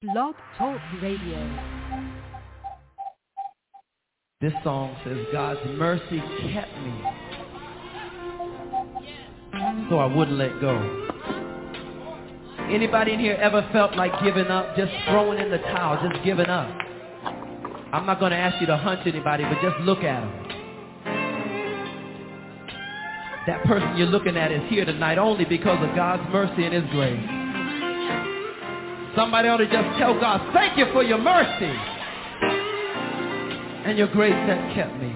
Blog Talk Radio. This song says, God's mercy kept me, so I wouldn't let go. Anybody in here ever felt like giving up, just throwing in the towel, just giving up? I'm not going to ask you to hunch anybody, but just look at them. That person you're looking at is here tonight only because of God's mercy and His grace. Somebody ought to just tell God, thank you for your mercy and your grace that kept me.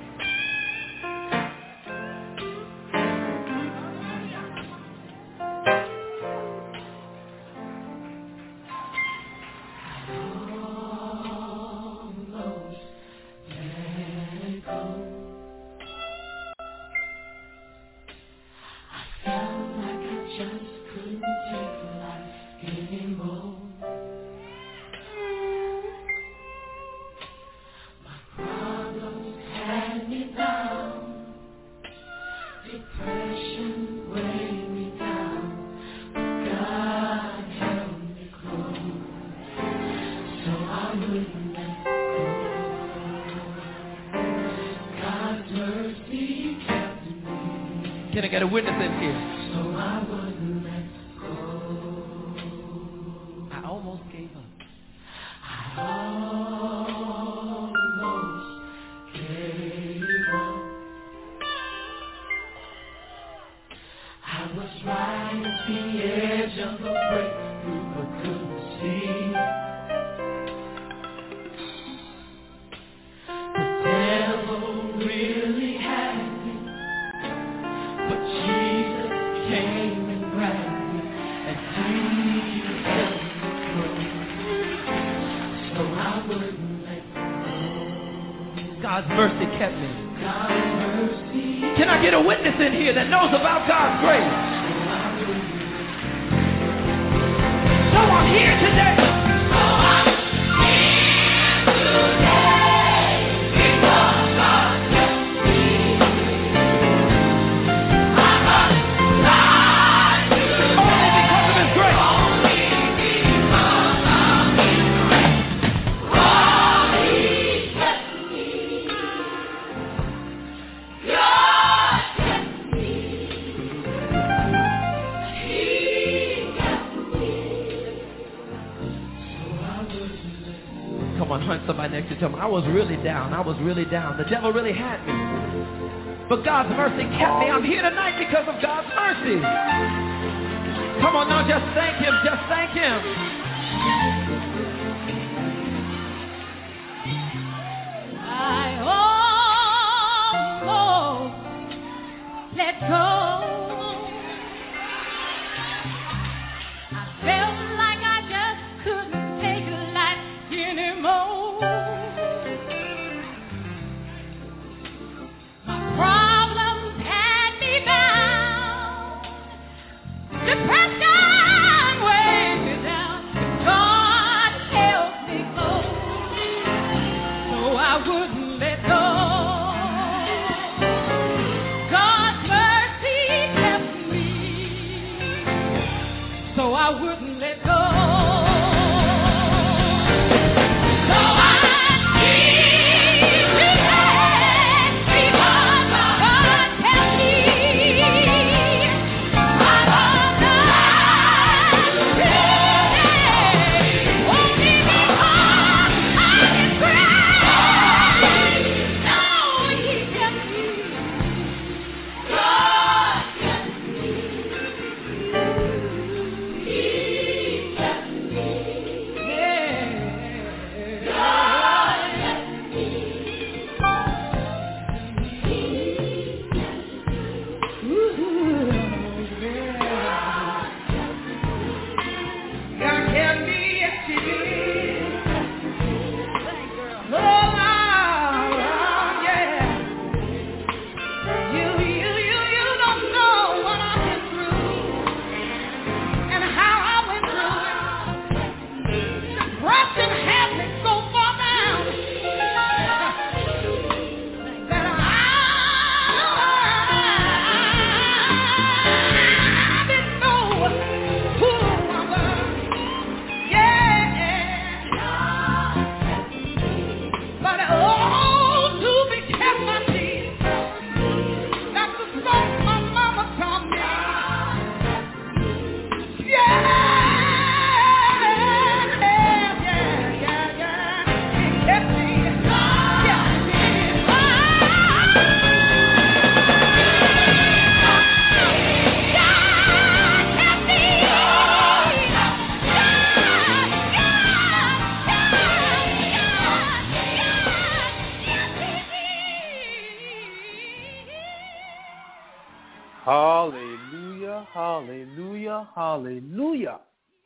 Can I get a witness in here? So I wouldn't let go. I almost gave up. I almost gave up. I was right at the edge of the breakthrough, but couldn't see. The devil really had me. But Jesus came and grabbed me, and He held me close, so I wouldn't let go. God's mercy kept me. God's mercy. Can I get a witness in here that knows about God's grace? So I'm here today. Somebody next to you tell me, I was really down. The devil really had me. But God's mercy kept me. I'm here tonight because of God's mercy. Come on now, just thank Him. Just thank Him. I almost let go. I felt like I just couldn't take life anymore. Problems had me bound. Depression weighed me down. hallelujah, hallelujah.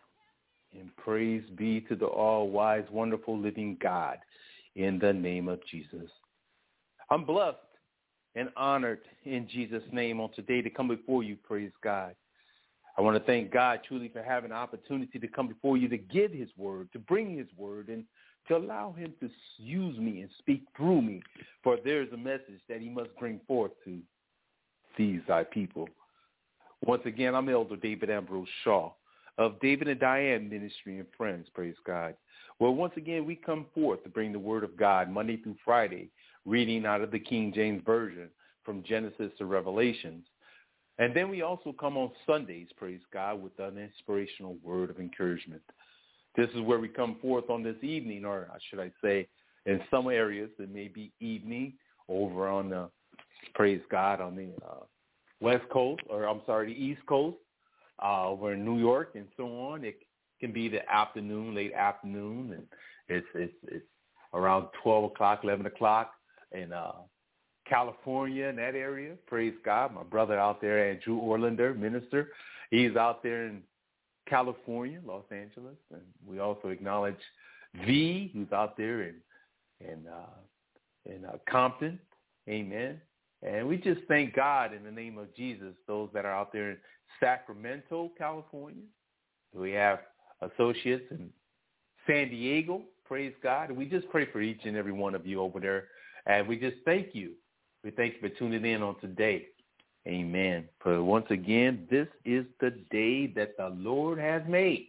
And praise be to the all-wise, wonderful, living God in the name of Jesus. I'm blessed and honored in Jesus' name on today to come before you, praise God. I want to thank God truly for having the opportunity to come before you to give his word, to bring his word, and to allow him to use me and speak through me, for there is a message that he must bring forth to these thy people. Once again, I'm Elder David Ambrose Shaw of David and Diane Ministry and Friends, praise God. Well, once again, we come forth to bring the word of God Monday through Friday, reading out of the King James Version from Genesis to Revelations. And then we also come on Sundays, praise God, with an inspirational word of encouragement. This is where we come forth on this evening, or should I say, in some areas it may be evening over on the, praise God, on the West Coast, or I'm sorry, the East Coast, over in New York and so on. It can be the afternoon, late afternoon, and it's around 12 o'clock, 11 o'clock in California, in that area. Praise God. My brother out there, Andrew Orlander, minister, he's out there in California, Los Angeles. And we also acknowledge V, who's out there in Compton. Amen. And we just thank God in the name of Jesus, those that are out there in Sacramento, California. We have associates in San Diego, praise God. And we just pray for each and every one of you over there. And we just thank you. We thank you for tuning in on today. Amen. For once again, this is the day that the Lord has made.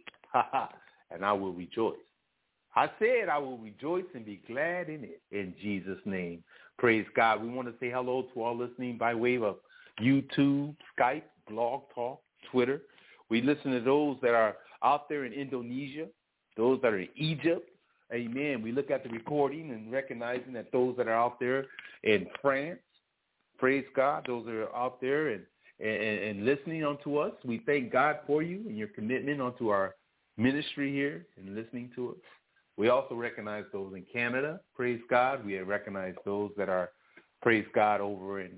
And I will rejoice. I said I will rejoice and be glad in it in Jesus' name. Praise God. We want to say hello to all listening by way of YouTube, Skype, Blog Talk, Twitter. We listen to those that are out there in Indonesia, those that are in Egypt. Amen. We look at the recording and recognizing that those that are out there in France, praise God, those that are out there and listening unto us. We thank God for you and your commitment unto our ministry here and listening to us. We also recognize those in Canada, praise God. We recognize those that are, praise God, over in,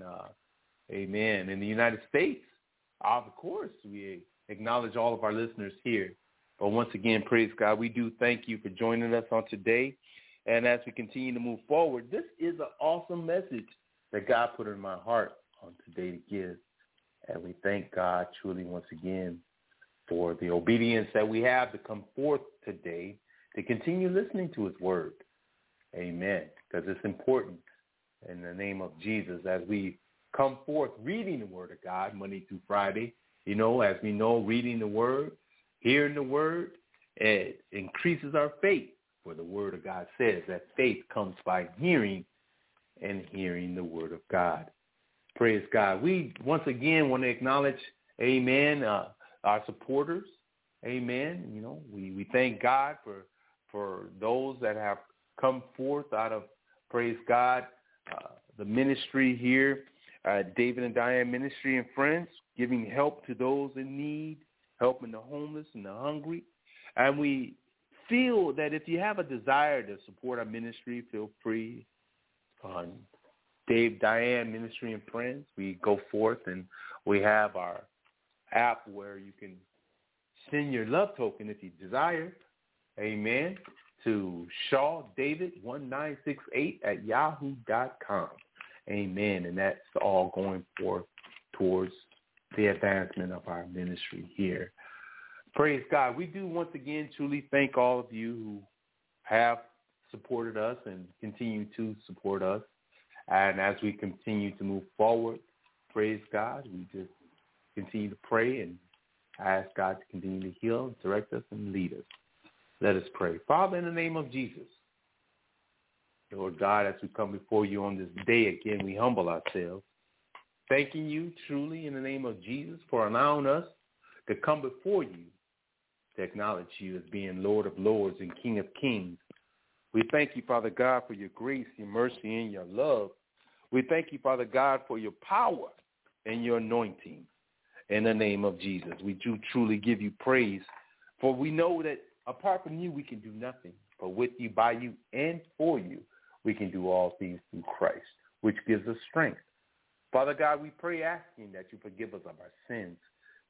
amen, in the United States. Of course, we acknowledge all of our listeners here. But once again, praise God, we do thank you for joining us on today. And as we continue to move forward, this is an awesome message that God put in my heart on today to give. And we thank God truly once again for the obedience that we have to come forth today to continue listening to his word. Amen. Because it's important in the name of Jesus as we come forth reading the word of God Monday through Friday. You know, as we know, reading the word, hearing the word, it increases our faith. For the word of God says that faith comes by hearing and hearing the word of God. Praise God. We once again want to acknowledge, amen, our supporters. Amen. You know, we thank God for those that have come forth out of, praise God, the ministry here, David and Diane Ministry and Friends, giving help to those in need, helping the homeless and the hungry. And we feel that if you have a desire to support our ministry, feel free on Dave, Diane Ministry and Friends. We go forth and we have our app where you can send your love token if you desire. Amen. To ShawDavid1968@yahoo.com. Amen. And that's all going forth towards the advancement of our ministry here. Praise God. We do once again truly thank all of you who have supported us and continue to support us. And as we continue to move forward, praise God, we just continue to pray and ask God to continue to heal, direct us, and lead us. Let us pray. Father, in the name of Jesus, Lord God, as we come before you on this day again, we humble ourselves, thanking you truly in the name of Jesus for allowing us to come before you to acknowledge you as being Lord of Lords and King of Kings. We thank you, Father God, for your grace, your mercy, and your love. We thank you, Father God, for your power and your anointing. In the name of Jesus, we do truly give you praise, for we know that apart from you, we can do nothing. But with you, by you, and for you, we can do all things through Christ, which gives us strength. Father God, we pray asking that you forgive us of our sins.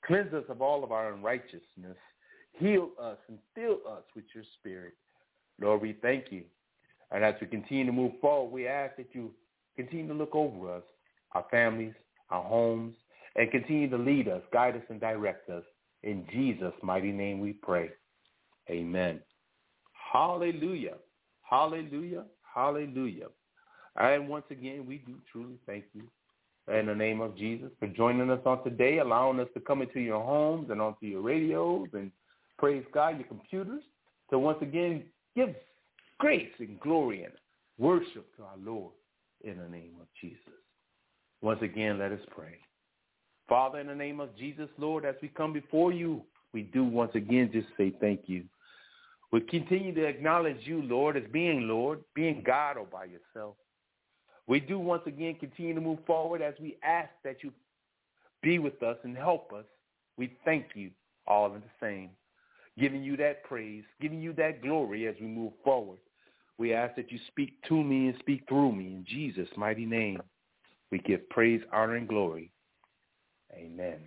Cleanse us of all of our unrighteousness. Heal us and fill us with your spirit. Lord, we thank you. And as we continue to move forward, we ask that you continue to look over us, our families, our homes, and continue to lead us, guide us, and direct us. In Jesus' mighty name we pray. Amen. Hallelujah. Hallelujah. Hallelujah. And once again, we do truly thank you in the name of Jesus for joining us on today, allowing us to come into your homes and onto your radios and praise God, your computers, to once again give grace and glory and worship to our Lord in the name of Jesus. Once again, let us pray. Father, in the name of Jesus, Lord, as we come before you, we do once again just say thank you. We continue to acknowledge you, Lord, as being Lord, being God all by yourself. We do once again continue to move forward as we ask that you be with us and help us. We thank you all in the same, giving you that praise, giving you that glory as we move forward. We ask that you speak to me and speak through me. In Jesus' mighty name, we give praise, honor, and glory. Amen.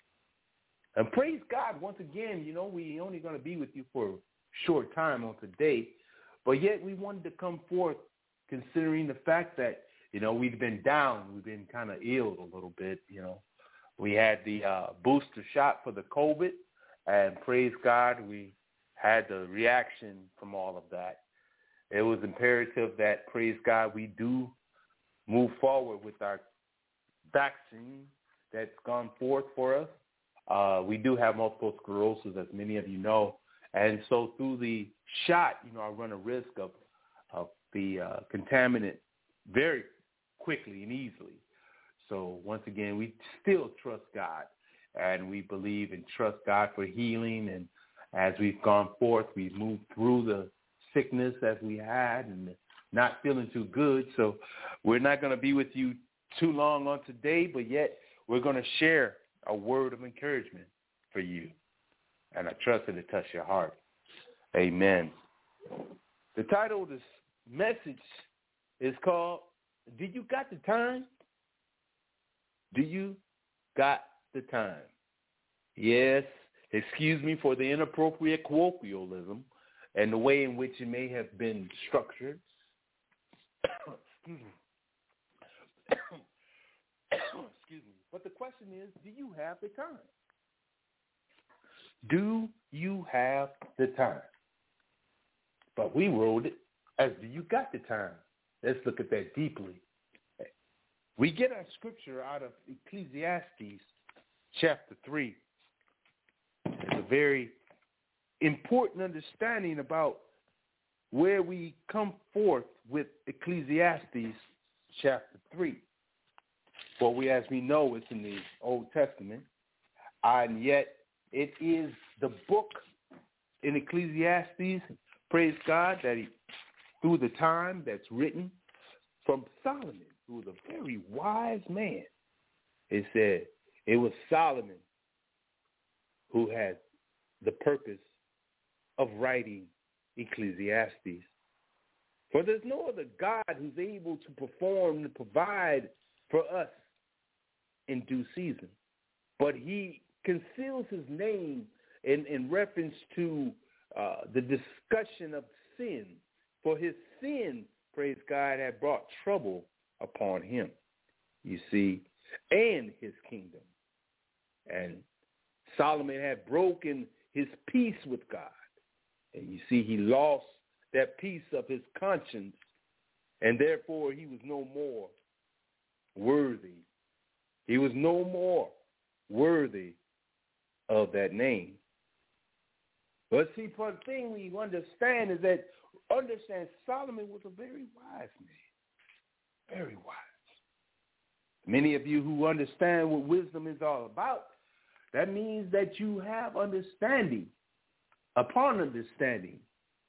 And praise God once again. You know, we only going to be with you for a short time on today, but yet we wanted to come forth considering the fact that, you know, we've been down. We've been kind of ill a little bit, you know. We had the booster shot for the COVID, and praise God, we had the reaction from all of that. It was imperative that, praise God, we do move forward with our vaccine that's gone forth for us. We do have multiple sclerosis, as many of you know. And so through the shot, you know, I run a risk of the contaminant very quickly and easily. So once again, we still trust God, and we believe and trust God for healing. And as we've gone forth, we've moved through the sickness as we had and not feeling too good. So we're not going to be with you too long on today, but yet we're going to share a word of encouragement for you. And I trust it to touch your heart. Amen. The title of this message is called, Do You Got the Time? Do you got the time? Yes, excuse me for the inappropriate colloquialism and the way in which it may have been structured. Excuse me. Excuse me. But the question is, do you have the time? Do you have the time? But we wrote it as, do you got the time? Let's look at that deeply. We get our scripture out of Ecclesiastes chapter 3. It's a very important understanding about where we come forth with Ecclesiastes chapter 3. For we, as we know, it's in the Old Testament, and yet it is the book in Ecclesiastes, praise God, that through the time that's written from Solomon, who was a very wise man. It said it was Solomon who had the purpose of writing Ecclesiastes. For there's no other God who's able to perform and provide for us in due season. But he conceals his name in reference to the discussion of sin. For his sin, praise God, had brought trouble upon him, you see, and his kingdom. And Solomon had broken his peace with God. And you see, he lost that peace of his conscience, and therefore he was no more worthy. He was no more worthy of that name. But see, for the thing we understand is that, Solomon was a very wise man. Very wise. Many of you who understand what wisdom is all about, that means that you have understanding upon understanding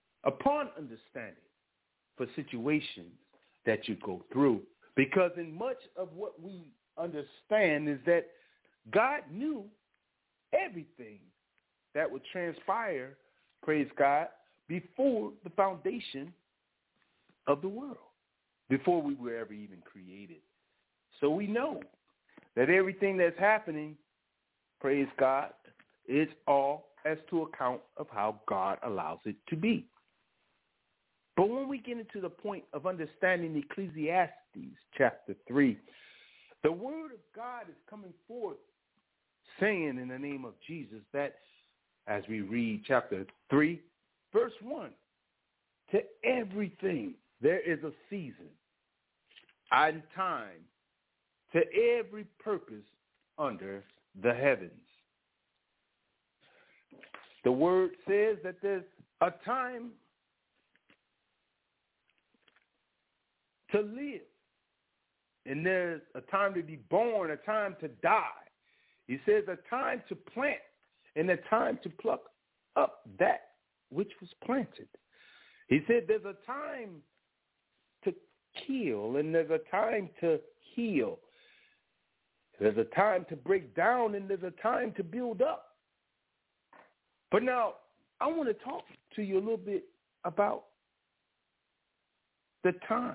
for situations that you go through. Because in much of what we understand is that God knew everything that would transpire, praise God, before the foundation of the world, before we were ever even created. So we know that everything that's happening praise God, it's all as to account of how God allows it to be. But when we get into the point of understanding Ecclesiastes chapter 3, the word of God is coming forth saying in the name of Jesus that, as we read chapter 3, verse 1, to everything there is a season and time to every purpose under the heavens. The word says that there's a time to live, and there's a time to be born, a time to die. He says a time to plant and a time to pluck up that which was planted. He said there's a time to kill and there's a time to heal. There's a time to break down and there's a time to build up. But now I want to talk to you a little bit about the time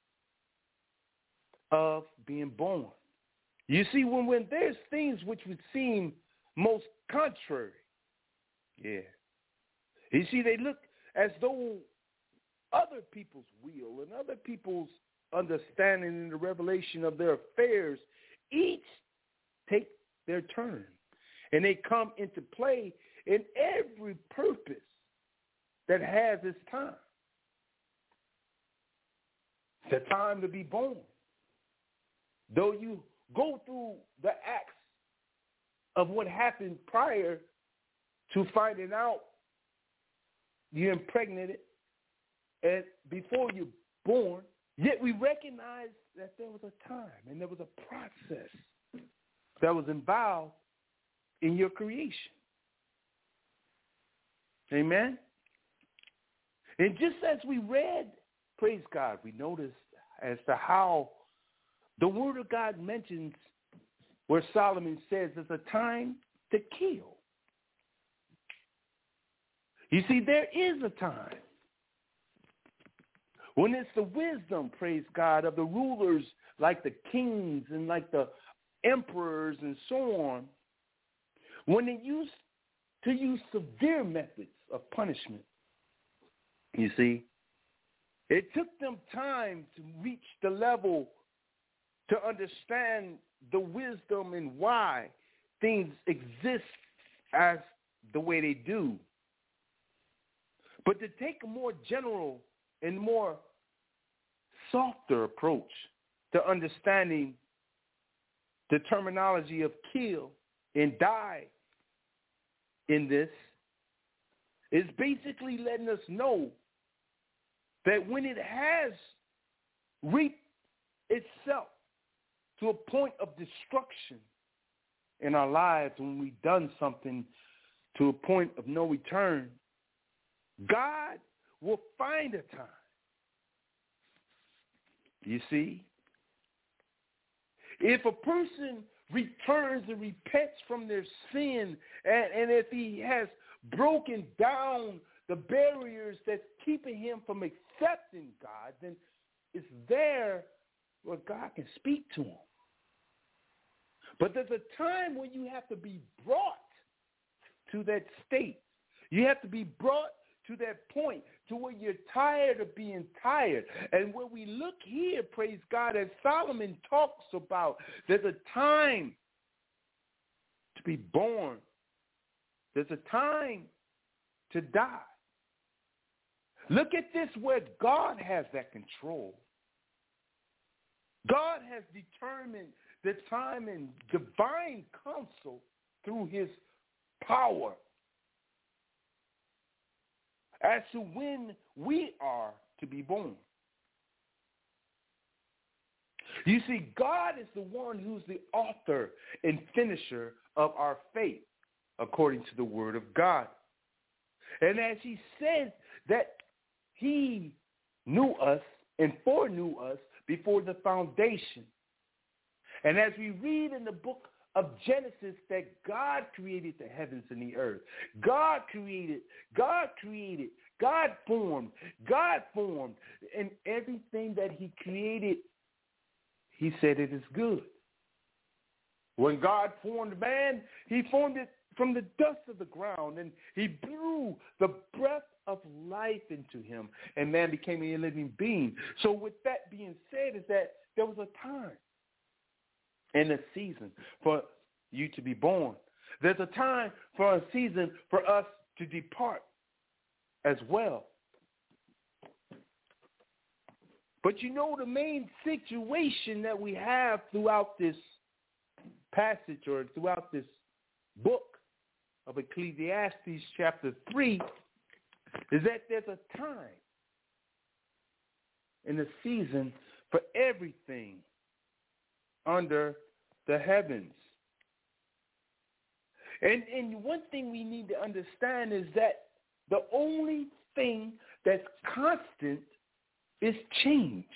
of being born. You see, when there's things which would seem most contrary, you see, they look as though other people's will and other people's understanding and the revelation of their affairs each take their turn, and they come into play in every purpose that has its time. It's a time to be born. Though you go through the acts of what happened prior to finding out you're impregnated and before you're born, yet we recognize that there was a time and there was a process that was involved in your creation. Amen? And just as we read, praise God, we noticed as to how the Word of God mentions where Solomon says there's a time to kill. You see, there is a time when it's the wisdom, praise God, of the rulers like the kings and like the emperors and so on, when they used to use severe methods of punishment. You see, it took them time to reach the level to understand the wisdom and why things exist as the way they do. But to take a more general and more softer approach to understanding the terminology of kill and die in this is basically letting us know that when it has reaped itself to a point of destruction in our lives, when we've done something to a point of no return, God will find a time. You see? If a person returns and repents from their sin, and if he has broken down the barriers that's keeping him from accepting God, then it's there where God can speak to him. But there's a time when you have to be brought to that state. You have to be brought to that point to where you're tired of being tired. And when we look here, praise God, as Solomon talks about, there's a time to be born. There's a time to die. Look at this where God has that control. God has determined the time in divine counsel through his power as to when we are to be born. You see, God is the one who's the author and finisher of our faith, according to the Word of God. And as he says that he knew us and foreknew us before the foundation. And as we read in the book of Genesis that God created the heavens and the earth. God created, God formed, and everything that he created, he said it is good. When God formed man, he formed it from the dust of the ground, and he blew the breath of life into him, and man became a living being. So with that being said, is that there was a time and a season for you to be born. There's a time for a season for us to depart as well. But you know, the main situation that we have throughout this passage or throughout this book of Ecclesiastes chapter 3 is that there's a time and a season for everything under the heavens. And one thing we need to understand is that the only thing that's constant is change.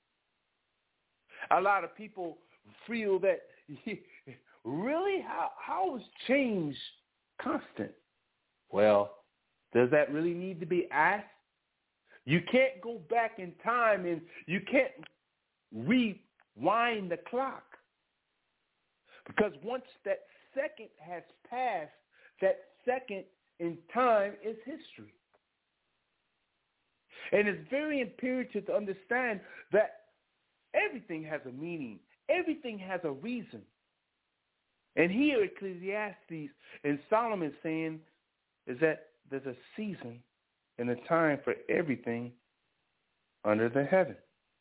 A lot of people feel that, really, how is change constant? Well, does that really need to be asked? You can't go back in time and you can't rewind the clock. Because once that second has passed, that second in time is history. And it's very imperative to understand that everything has a meaning. Everything has a reason. And here Ecclesiastes and Solomon saying is that there's a season and a time for everything under the heaven.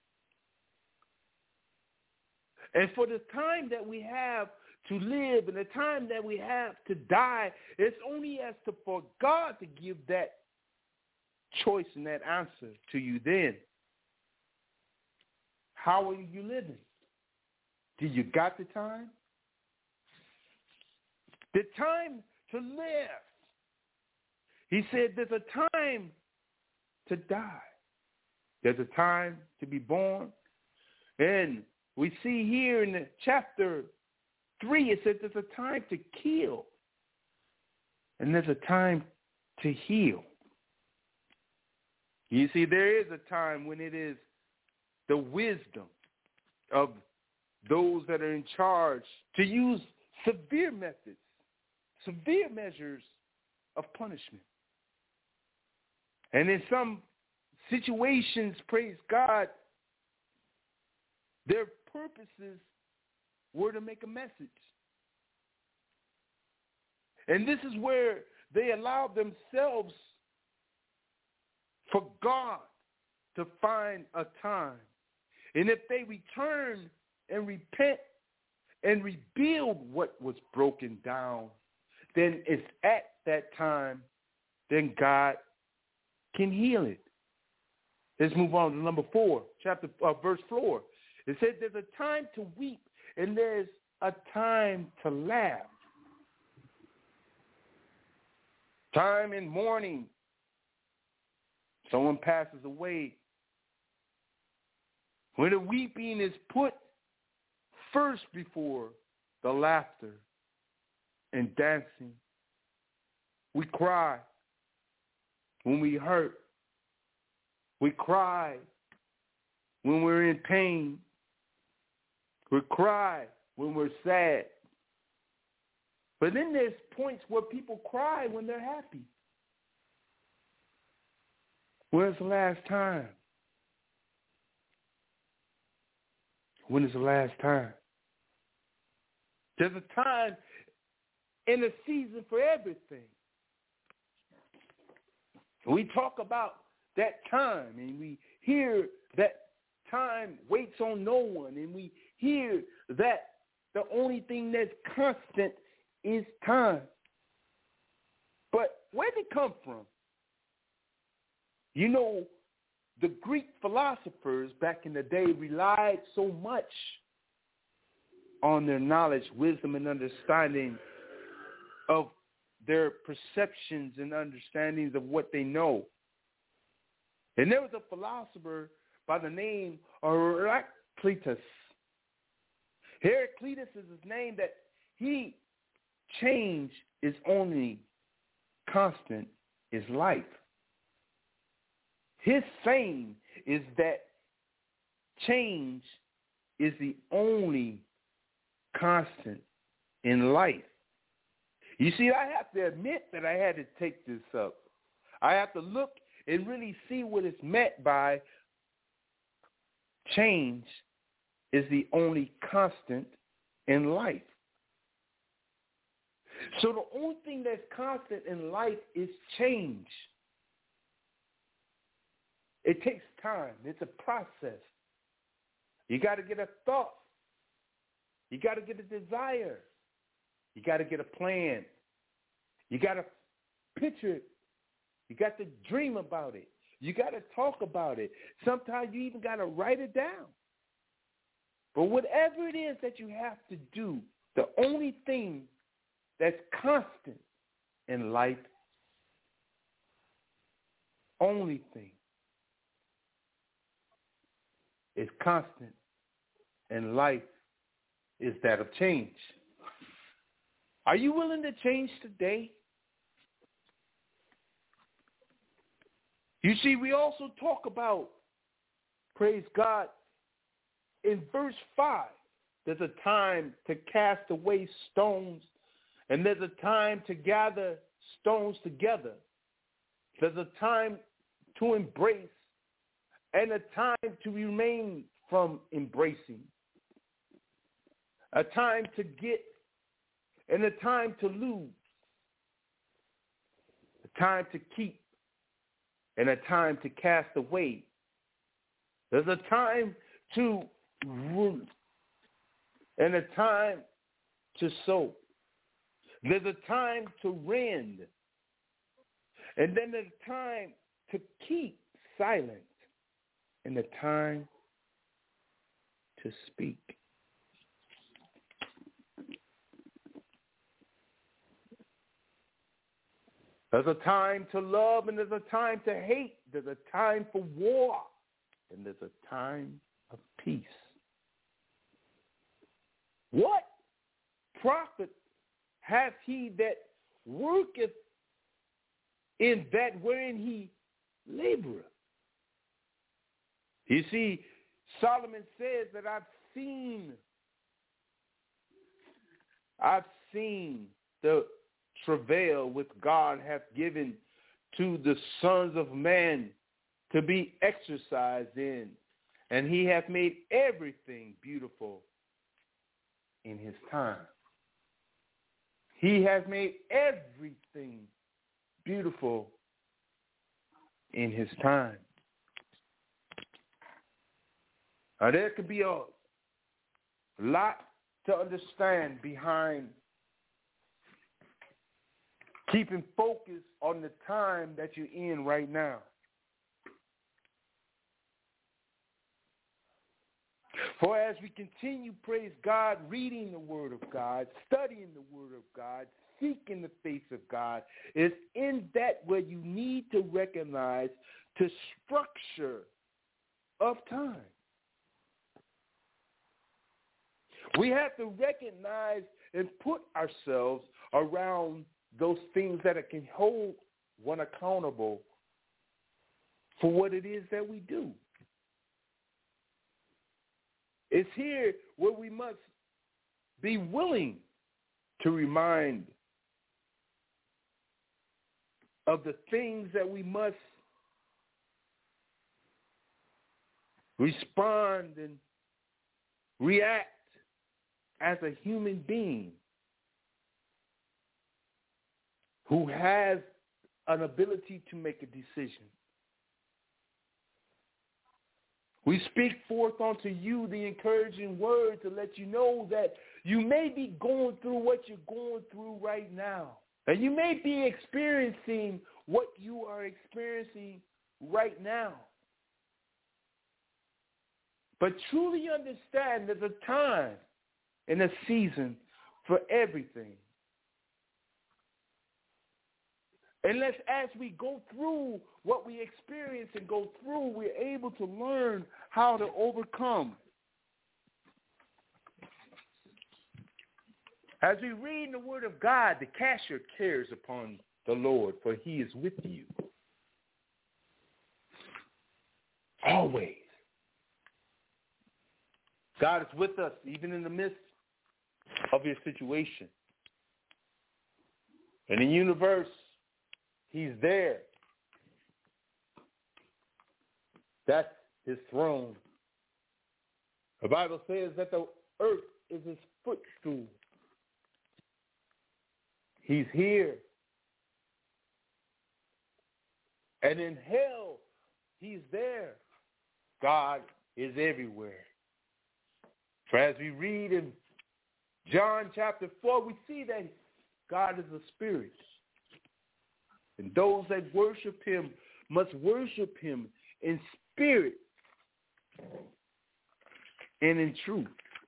And for the time that we have to live and the time that we have to die, it's only as to for God to give that choice and that answer to you then. How are you living? Do you got the time? The time to live. He said there's a time to die. There's a time to be born. And we see here in the chapter 3, it says there's a time to kill. And there's a time to heal. You see, there is a time when it is the wisdom of those that are in charge to use severe methods, severe measures of punishment. And in some situations, praise God, their purposes were to make a message. And this is where they allowed themselves for God to find a time. And if they return and repent and rebuild what was broken down, then it's at that time, then God can heal it. Let's move on to number 4, verse 4. It said there's a time to weep and there's a time to laugh. Time in mourning. Someone passes away. When the weeping is put first before the laughter and dancing. We cry when we hurt. We cry when we're in pain. We cry when we're sad. But then there's points where people cry when they're happy. When's the last time? When is the last time? There's a time and a season for everything. We talk about that time, and we hear that time waits on no one, and we hear that the only thing that's constant is time. But where did it come from? You know, the Greek philosophers back in the day relied so much on their knowledge, wisdom, and understanding of their perceptions and understandings of what they know. And there was a philosopher by the name of Heraclitus. Heraclitus is his name, that he change is only constant is life. His saying is that change is the only constant in life. You see, I have to admit that I had to take this up. I have to look and really see what is meant by change is the only constant in life. So the only thing that's constant in life is change. It takes time. It's a process. You got to get a thought. You got to get a desire. You got to get a plan. You got to picture it. You got to dream about it. You got to talk about it. Sometimes you even got to write it down. But whatever it is that you have to do, the only thing that's constant in life, only thing is constant in life is that of change. Are you willing to change today? You see, we also talk about, praise God, in verse 5, there's a time to cast away stones, and there's a time to gather stones together. There's a time to embrace and a time to remain from embracing. A time to get and a time to lose. A time to keep and a time to cast away. There's a time to root and a time to sow. There's a time to rend. And then there's a time to keep silent and a time to speak. There's a time to love and there's a time to hate. There's a time for war and there's a time of peace. What profit hath he that worketh in that wherein he laboreth? You see, Solomon says that I've seen the travail which God hath given to the sons of man to be exercised in, and he hath made everything beautiful in his time. He has made everything beautiful in his time. Now, there could be a lot to understand behind keeping focus on the time that you're in right now. For as we continue, praise God, reading the Word of God, studying the Word of God, seeking the face of God, is in that where you need to recognize the structure of time. We have to recognize and put ourselves around those things that can hold one accountable for what it is that we do. It's here where we must be willing to remind of the things that we must respond and react as a human being who has an ability to make a decision. We speak forth unto you the encouraging word to let you know that you may be going through what you're going through right now. And you may be experiencing what you are experiencing right now. But truly understand there's a time and a season for everything. Unless as we go through what we experience and go through, we're able to learn how to overcome. As we read in the Word of God, to cast your cares upon the Lord, for he is with you. Always. God is with us, even in the midst of your situation. In the universe, he's there. That's his throne. The Bible says that the earth is his footstool. He's here. And in hell, he's there. God is everywhere. For as we read in John chapter 4, we see that God is a spirit. And those that worship him must worship him in spirit and in truth.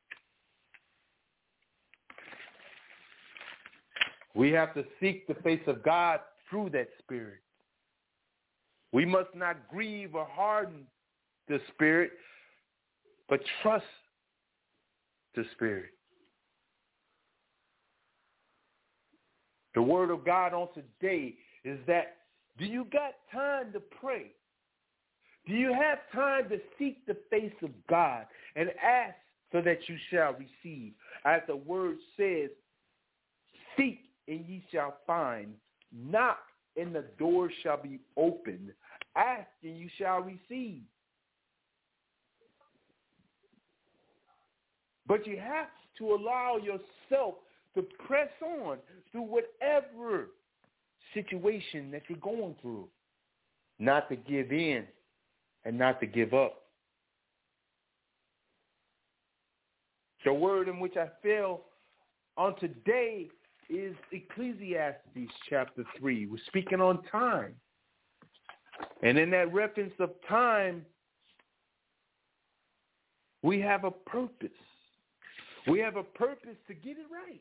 We have to seek the face of God through that spirit. We must not grieve or harden the spirit, but trust the spirit. The word of God on today is that, do you got time to pray? Do you have time to seek the face of God and ask so that you shall receive? As the word says, seek and ye shall find. Knock and the door shall be opened. Ask and you shall receive. But you have to allow yourself to press on through whatever situation that you're going through. Not to give in and not to give up. The word in which I fell on today is Ecclesiastes chapter 3. We're speaking on time. And in that reference of time, we have a purpose. We have a purpose to get it right.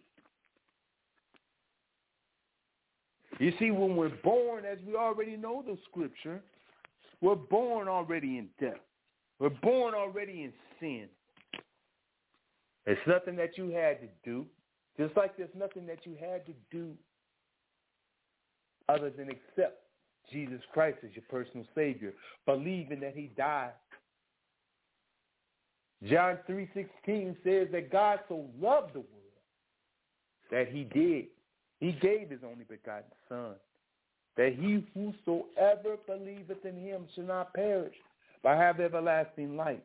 You see, when we're born, as we already know the scripture, we're born already in death. We're born already in sin. It's nothing that you had to do. Just like there's nothing that you had to do other than accept Jesus Christ as your personal Savior, believing that he died. John 3:16 says that God so loved the world that he did. He gave his only begotten Son, that he whosoever believeth in him shall not perish, but have everlasting life.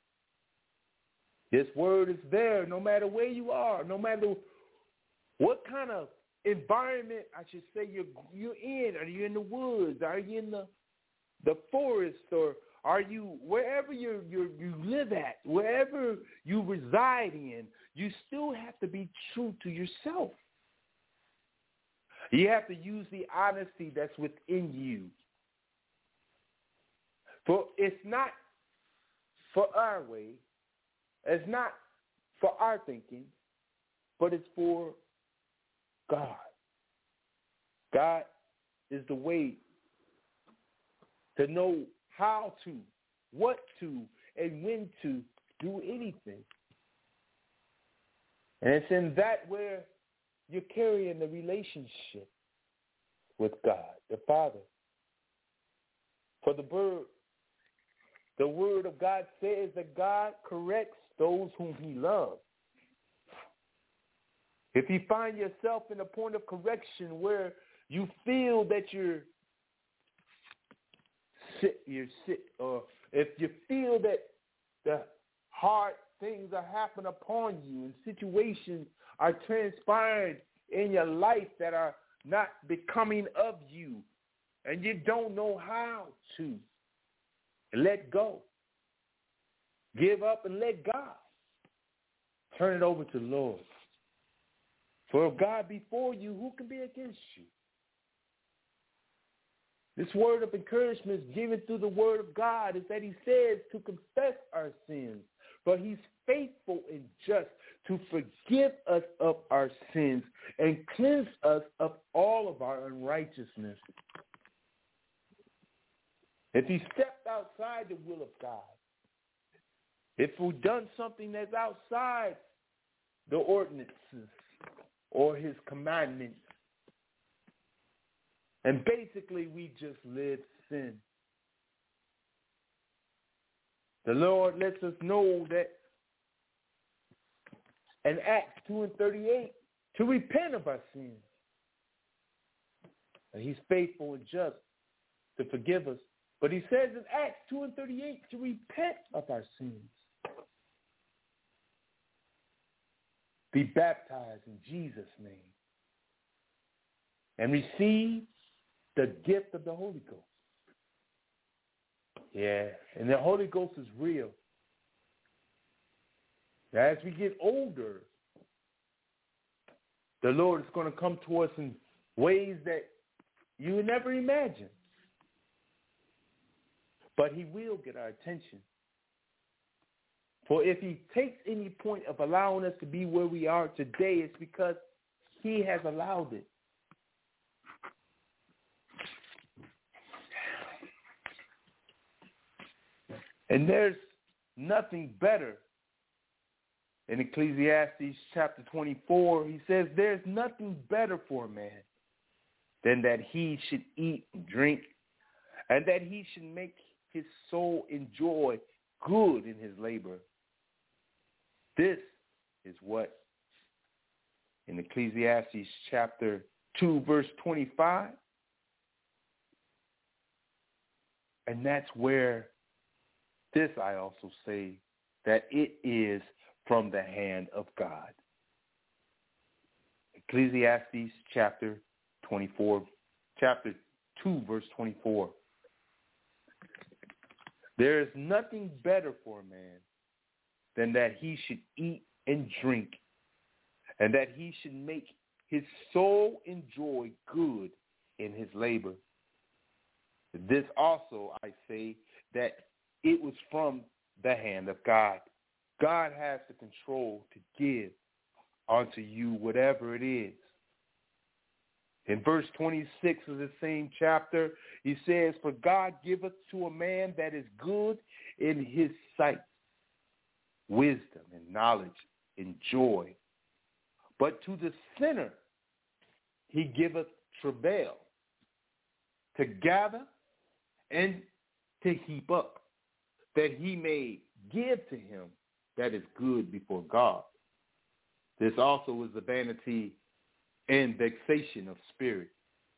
This word is there no matter where you are, no matter what kind of environment, I should say, you're in. Are you in the woods? Are you in the forest? Or are you wherever you live at, wherever you reside in, you still have to be true to yourself. You have to use the honesty that's within you. For it's not for our way, it's not for our thinking, but it's for God. God is the way to know how to, what to, and when to do anything. And it's in that where you're carrying the relationship with God, the Father. For the word of God says that God corrects those whom he loves. If you find yourself in a point of correction where you feel that you're sick, or if you feel that the hard things are happening upon you and situations are transpiring in your life that are not becoming of you, and you don't know how to let go, give up and let God, turn it over to the Lord. For if God be for you, who can be against you? This word of encouragement is given through the word of God is that he says to confess our sins. For he's faithful and just to forgive us of our sins and cleanse us of all of our unrighteousness. If he stepped outside the will of God, if we've done something that's outside the ordinances or his commandments, and basically we just live sin, the Lord lets us know that in Acts 2:38 to repent of our sins. And he's faithful and just to forgive us. But he says in Acts 2:38 to repent of our sins. Be baptized in Jesus' name. And receive the gift of the Holy Ghost. Yeah, and the Holy Ghost is real. As we get older, the Lord is going to come to us in ways that you would never imagine. But he will get our attention. For if he takes any point of allowing us to be where we are today, it's because he has allowed it. And there's nothing better. In Ecclesiastes chapter 24, he says, there's nothing better for a man than that he should eat and drink, and that he should make his soul enjoy good in his labor. This is what in Ecclesiastes chapter 2, verse 25, and that's where this I also say that it is from the hand of God. Ecclesiastes chapter 24, chapter 2, verse 24. There is nothing better for a man than that he should eat and drink, and that he should make his soul enjoy good in his labor. This also I say that it was from the hand of God. God has the control to give unto you whatever it is. In verse 26 of the same chapter, he says, for God giveth to a man that is good in his sight, wisdom and knowledge and joy. But to the sinner he giveth travail, to gather and to heap up, that he may give to him that is good before God. This also is the vanity and vexation of spirit.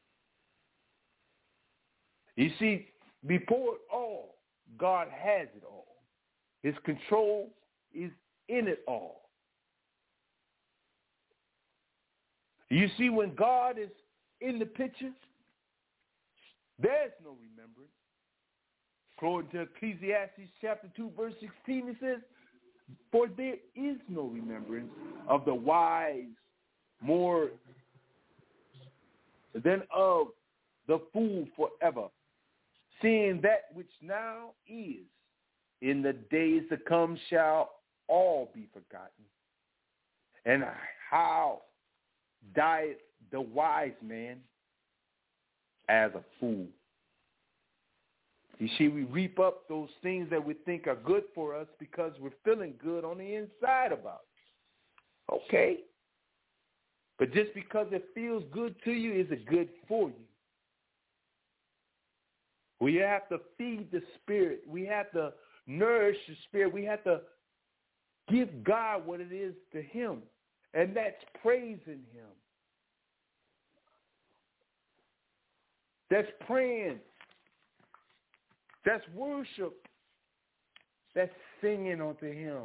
You see, before it all, God has it all. His control is in it all. You see, when God is in the picture, there's no remembrance. According to Ecclesiastes chapter 2, verse 16, it says, for there is no remembrance of the wise more than of the fool forever, seeing that which now is, in the days to come shall all be forgotten. And how dieth the wise man as a fool? You see, we reap up those things that we think are good for us because we're feeling good on the inside about it. Okay. But just because it feels good to you, is it good for you? We have to feed the spirit. We have to nourish the spirit. We have to give God what it is to him. And that's praising him. That's praying. That's worship. That's singing unto him.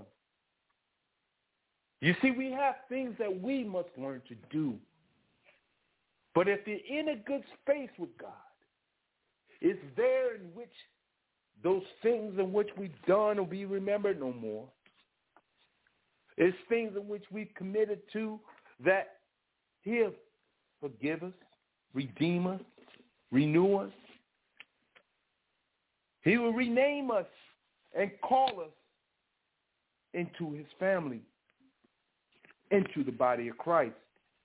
You see, we have things that we must learn to do. But if you're in a good space with God, it's there in which those things in which we've done will be remembered no more. It's things in which we've committed to that he'll forgive us, redeem us, renew us. He will rename us and call us into his family, into the body of Christ.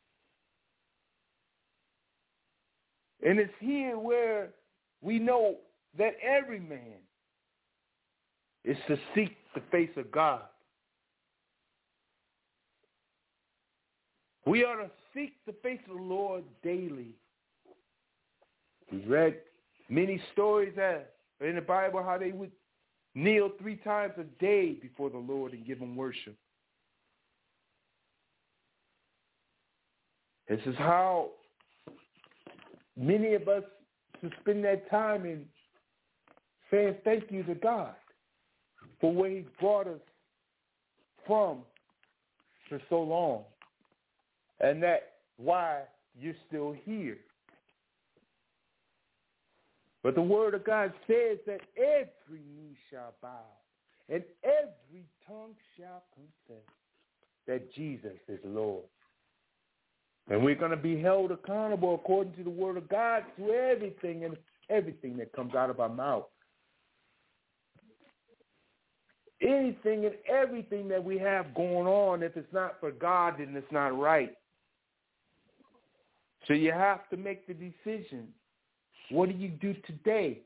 And it's here where we know that every man is to seek the face of God. We are to seek the face of the Lord daily. We read many stories in the Bible how they would kneel 3 times a day before the Lord and give him worship. This is how many of us should spend that time in saying thank you to God for where He brought us from for so long. And that's why you're still here. But the Word of God says that every knee shall bow and every tongue shall confess that Jesus is Lord. And we're going to be held accountable according to the Word of God to everything and everything that comes out of our mouth. Anything and everything that we have going on, if it's not for God, then it's not right. So you have to make the decision. What do you do today?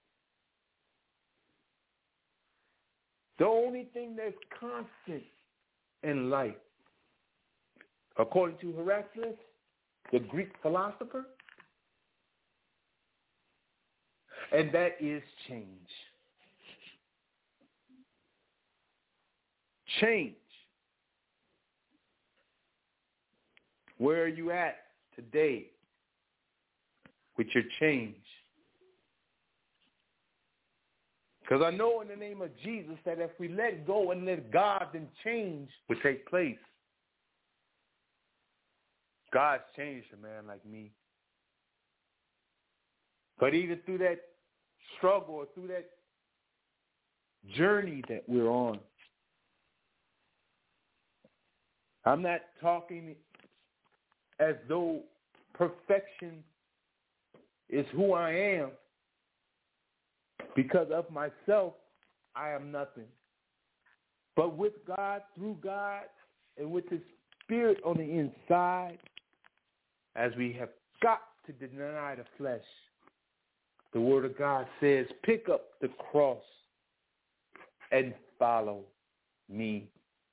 The only thing that's constant in life, according to Heraclitus, the Greek philosopher, and that is change. Change. Where are you at today with your change? Because I know in the name of Jesus that if we let go and let God, then change will take place. God's changed a man like me. But even through that struggle or through that journey that we're on, I'm not talking as though perfection is who I am. Because of myself, I am nothing. But with God, through God, and with His Spirit on the inside, as we have got to deny the flesh, the Word of God says, pick up the cross and follow me.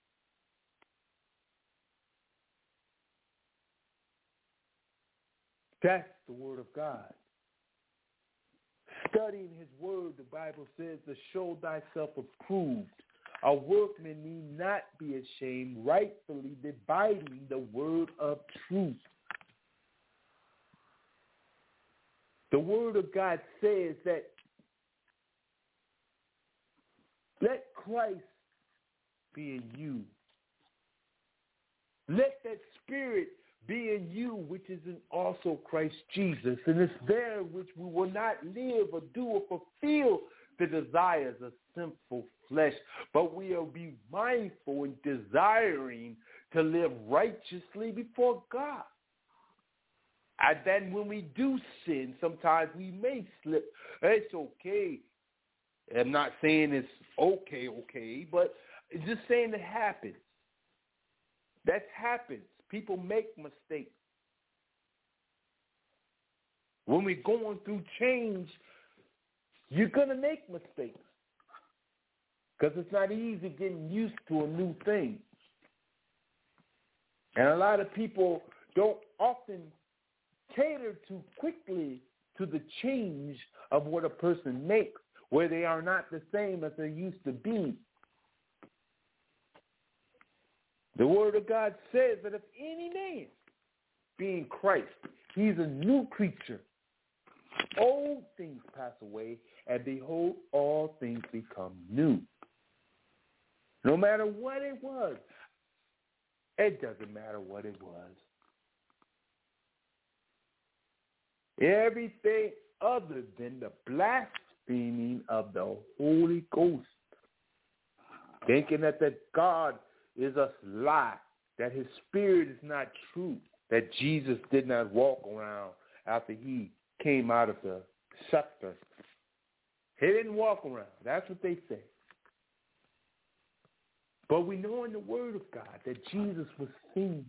That's the Word of God. Studying His Word, the Bible says, to show thyself approved. A workman need not be ashamed, rightfully dividing the word of truth. The Word of God says that let Christ be in you. Let that Spirit be in you, which is in also Christ Jesus. And it's there which we will not live or do or fulfill the desires of sinful flesh, but we'll be mindful and desiring to live righteously before God. And then when we do sin, sometimes we may slip. It's okay. I'm not saying it's okay, but it's just saying it happens. That happens. People make mistakes. When we're going through change, you're going to make mistakes. Because it's not easy getting used to a new thing. And a lot of people don't often cater too quickly to the change of what a person makes, where they are not the same as they used to be. The Word of God says that if any man be in Christ, he's a new creature. Old things pass away, and behold, all things become new. No matter what it was, it doesn't matter what it was. Everything other than the blaspheming of the Holy Ghost, thinking that God is a lie, that His Spirit is not true, that Jesus did not walk around after He came out of the sepulchre. He didn't walk around. That's what they say. But we know in the Word of God that Jesus was seen.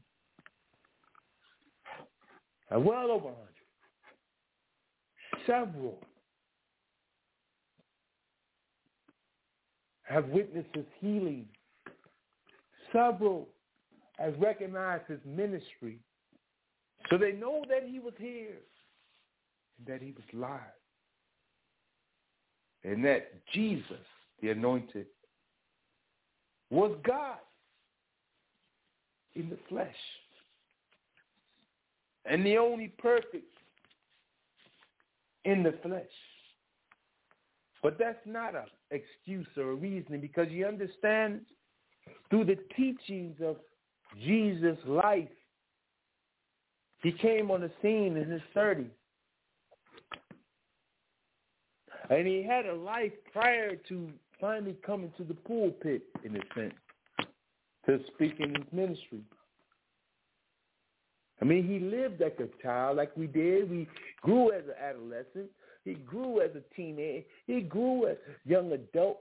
And well over 100. Several have witnessed His healing. Several have recognized His ministry. So they know that He was here and that He was alive. And that Jesus, the Anointed, was God in the flesh. and the only perfect in the flesh. But that's not an excuse or a reasoning, because you understand through the teachings of Jesus' life, he came on the scene in his 30s. And he had a life prior to finally coming to the pulpit, in a sense, to speak in his ministry. I mean, he lived like a child, like we did. We grew as an adolescent. He grew as a teenager. He grew as a young adult,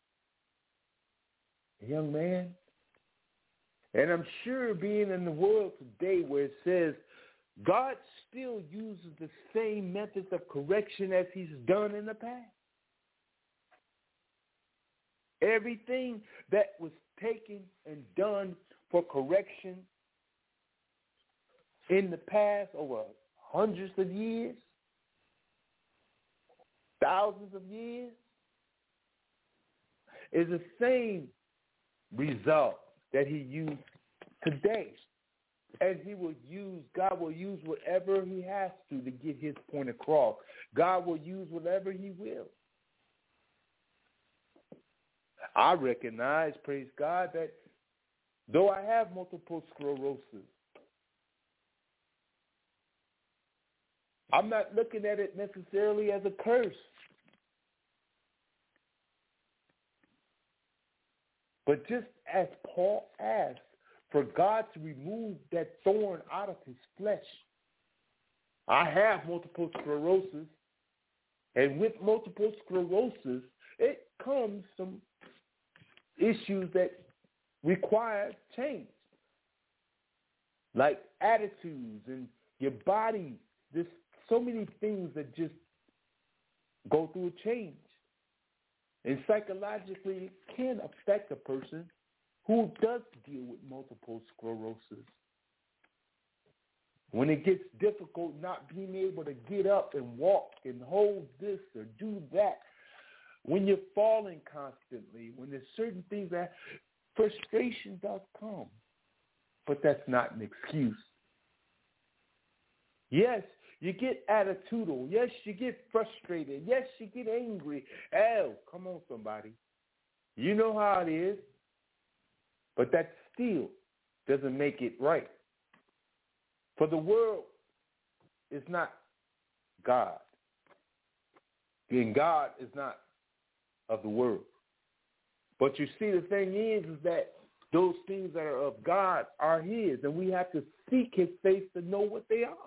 a young man. And I'm sure being in the world today where it says God still uses the same methods of correction as he's done in the past. Everything that was taken and done for correction in the past over hundreds of years, thousands of years, is the same result that he used today. And God will use whatever he has to get his point across. God will use whatever he will. I recognize, praise God, that though I have multiple sclerosis, I'm not looking at it necessarily as a curse. But just as Paul asked for God to remove that thorn out of his flesh, I have multiple sclerosis, and with multiple sclerosis, it comes some issues that require change, like attitudes and your body. There's so many things that just go through a change. And psychologically, it can affect a person who does deal with multiple sclerosis. When it gets difficult not being able to get up and walk and hold this or do that, when you're falling constantly, when there's certain things that frustration does come, but that's not an excuse. Yes, you get attitudinal. Yes, you get frustrated. Yes, you get angry. Oh, come on, somebody. You know how it is. But that still doesn't make it right. For the world is not God. And God is not of the world. But you see, the thing is that those things that are of God are his, and we have to seek his face to know what they are.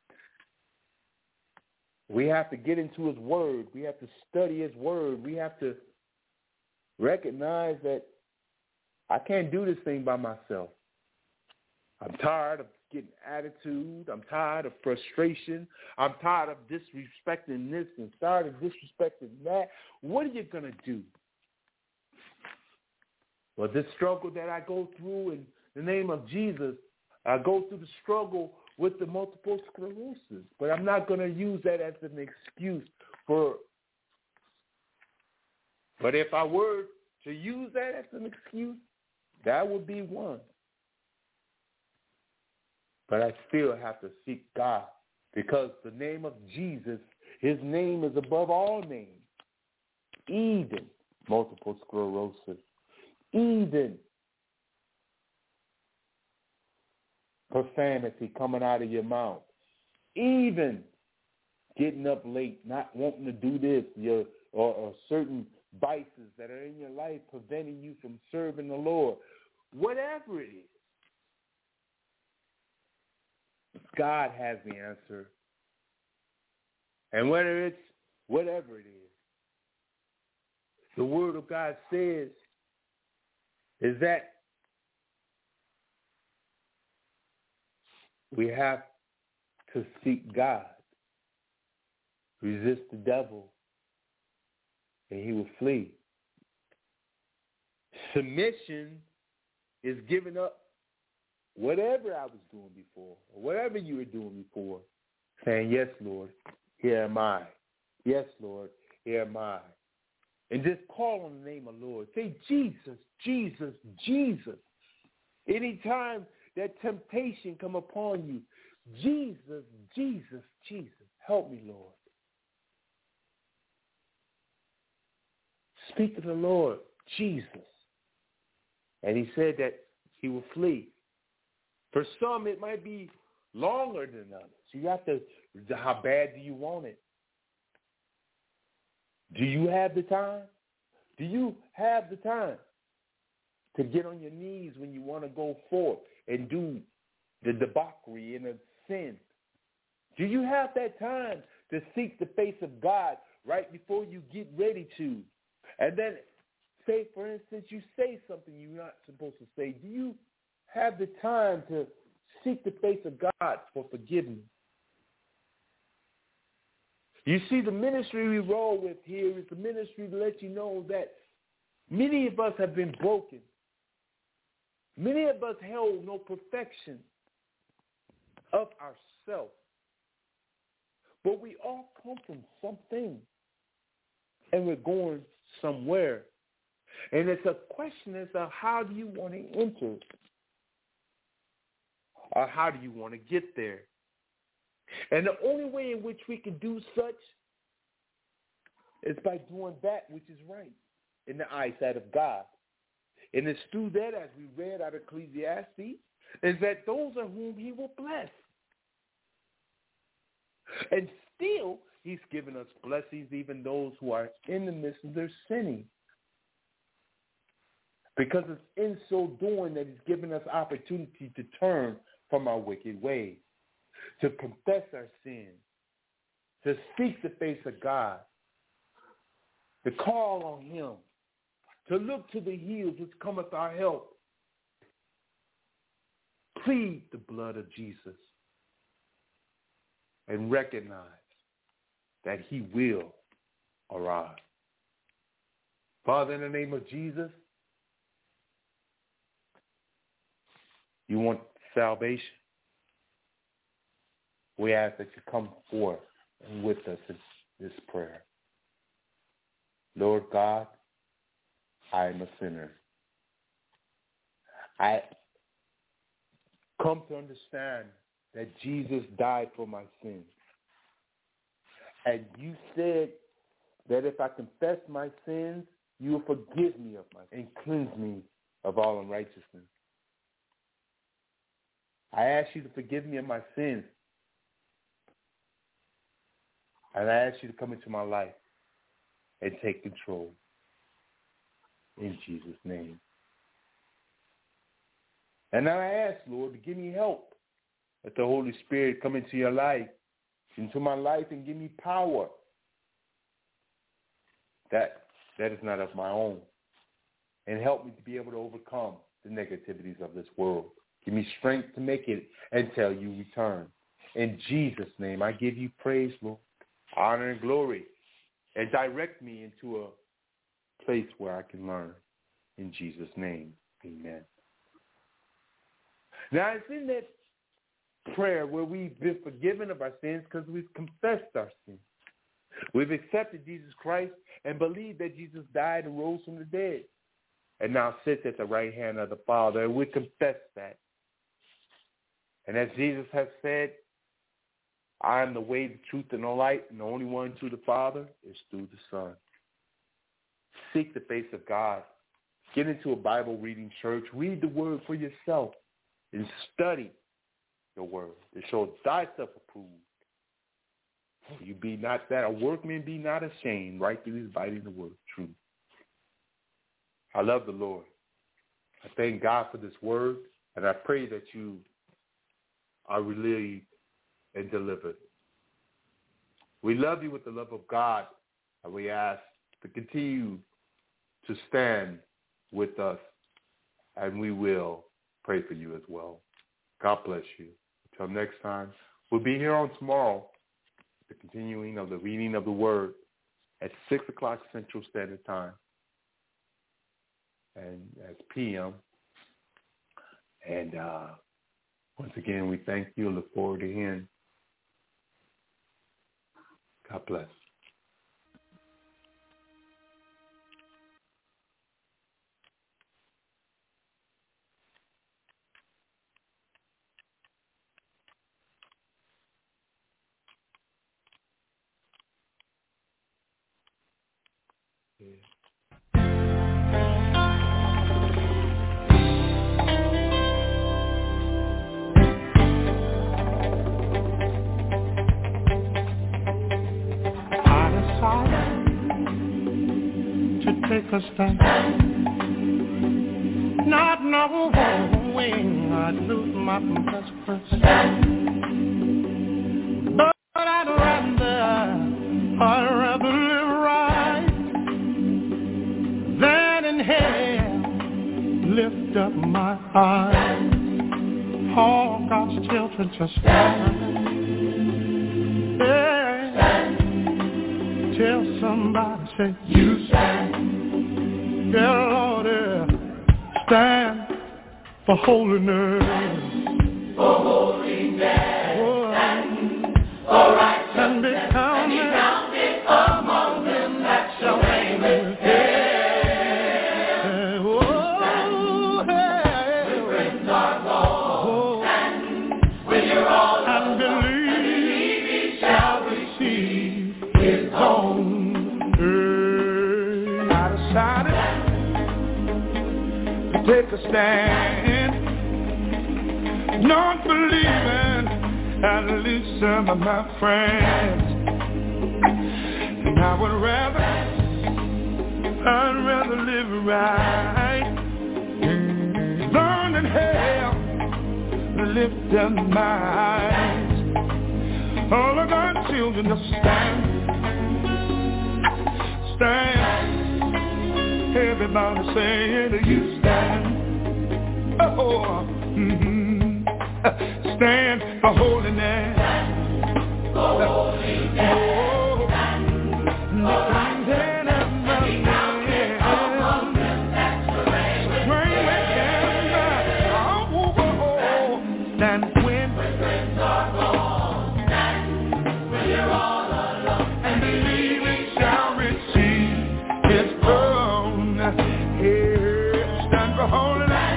We have to get into his word. We have to study his word. We have to recognize that I can't do this thing by myself. I'm tired of getting attitude. I'm tired of frustration. I'm tired of disrespecting this and tired of disrespecting that. What are you going to do? Well, this struggle that I go through in the name of Jesus, I go through the struggle with the multiple sclerosis. But I'm not going to use that as an excuse for. But if I were to use that as an excuse, that would be one. But I still have to seek God, because the name of Jesus, his name is above all names, even multiple sclerosis, even profanity coming out of your mouth, even getting up late, not wanting to do this, or certain vices that are in your life preventing you from serving the Lord. Whatever it is, God has the answer. And whether it's whatever it is, the Word of God says is that we have to seek God, resist the devil, and he will flee. Submission is giving up whatever I was doing before, or whatever you were doing before, saying, yes, Lord, here am I. Yes, Lord, here am I. And just call on the name of the Lord. Say, Jesus, Jesus, Jesus. Anytime that temptation come upon you, Jesus, Jesus, Jesus. Help me, Lord. Speak to the Lord, Jesus. And he said that he will flee. For some, it might be longer than others. You have to, how bad do you want it? Do you have the time? Do you have the time to get on your knees when you want to go forth and do the debauchery and the sin? Do you have that time to seek the face of God right before you get ready to? And then, say, for instance, you say something you're not supposed to say. Do you have the time to seek the face of God for forgiveness? You see, the ministry we roll with here is the ministry to let you know that many of us have been broken. Many of us held no perfection of ourselves. But we all come from something, and we're going somewhere. And it's a question as to how do you want to enter, or how do you want to get there? And the only way in which we can do such is by doing that which is right in the eyesight of God. And it's through that, as we read out of Ecclesiastes, is that those are whom he will bless. And still, he's given us blessings, even those who are in the midst of their sinning. Because it's in so doing that he's given us opportunity to turn from our wicked ways, to confess our sins, to seek the face of God, to call on him, to look to the hills which cometh our help. Plead the blood of Jesus and recognize that he will arrive. Father, in the name of Jesus, you want salvation? We ask that you come forth and with us in this prayer. Lord God, I am a sinner. I come to understand that Jesus died for my sins. And you said that if I confess my sins, you will forgive me of my sins and cleanse me of all unrighteousness. I ask you to forgive me of my sins. And I ask you to come into my life and take control. In Jesus' name. And now I ask, Lord, to give me help. Let the Holy Spirit come into your life, into my life, and give me power. That is not of my own. And help me to be able to overcome the negativities of this world. Give me strength to make it until you return. In Jesus' name, I give you praise, Lord, honor and glory, and direct me into a place where I can learn. In Jesus' name, amen. Now, it's in that prayer where we've been forgiven of our sins because we've confessed our sins. We've accepted Jesus Christ and believed that Jesus died and rose from the dead and now sits at the right hand of the Father, and we confess that. And as Jesus has said, I am the way, the truth, and the light, and the only one to the Father is through the Son. Seek the face of God. Get into a Bible reading church. Read the Word for yourself and study the Word. It shows thyself approved. You be not that a workman be not ashamed, right through his biting the word truth. I love the Lord. I thank God for this word, and I pray that you are relieved and delivered. We love you with the love of God, and we ask to continue to stand with us, and we will pray for you as well. God bless you. Until next time, we'll be here on tomorrow, the continuing of the reading of the Word at 6 o'clock Central Standard Time and as p.m. And once again, we thank you. Look forward to hearing. God bless. To take a stand, not knowing I'd lose my best friend. But I'd rather live right than in hell. Lift up my eyes, all God's children just stand. Tell somebody, say, you stand. Yeah, Lord, yeah. Stand for holiness. For holiness. For righteousness. And be counted among them that shall reign with Him. Oh, hey. When friends are gone, and when you're all and believe He shall receive His own. I decided to take a stand, not believing I'd lose some of my friends. And I would I'd rather live right, burn in hell, lift up my eyes. All of our children just stand. Everybody saying you stand. Oh, stand for holiness. For holiness. Stand when friends are gone. Stand when you're all alone. And believe it shall receive His own. Here, stand for holiness.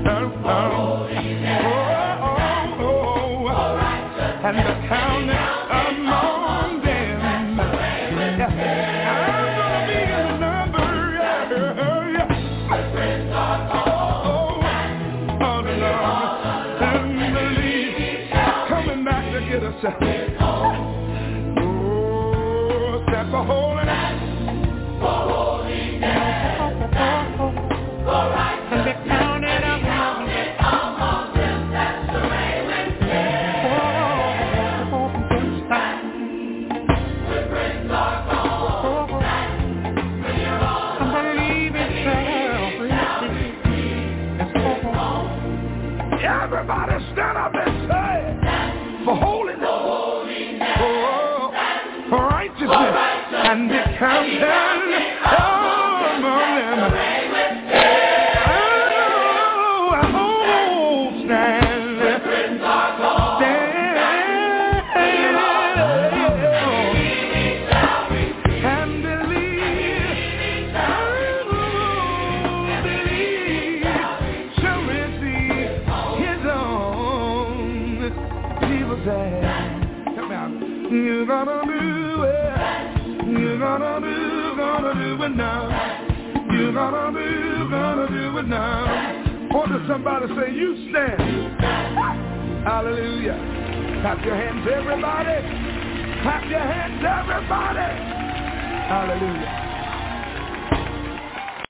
And the counting among them. I'm gonna be in the number. Friends are gone. All alone. And believe coming back to get us. Oh, stand for holiness. For holiness. For righteousness. And be counted among them that shall reign with Him. When friends are gone, when you're all alone, and believe it shall receive. Everybody stand up and say, for holiness, for righteousness, and be counted among them. You're gonna do it. You're gonna do it now. You're gonna do it now. Or does somebody say, you stand? Hallelujah. Clap your hands, everybody. Clap your hands, everybody. Hallelujah.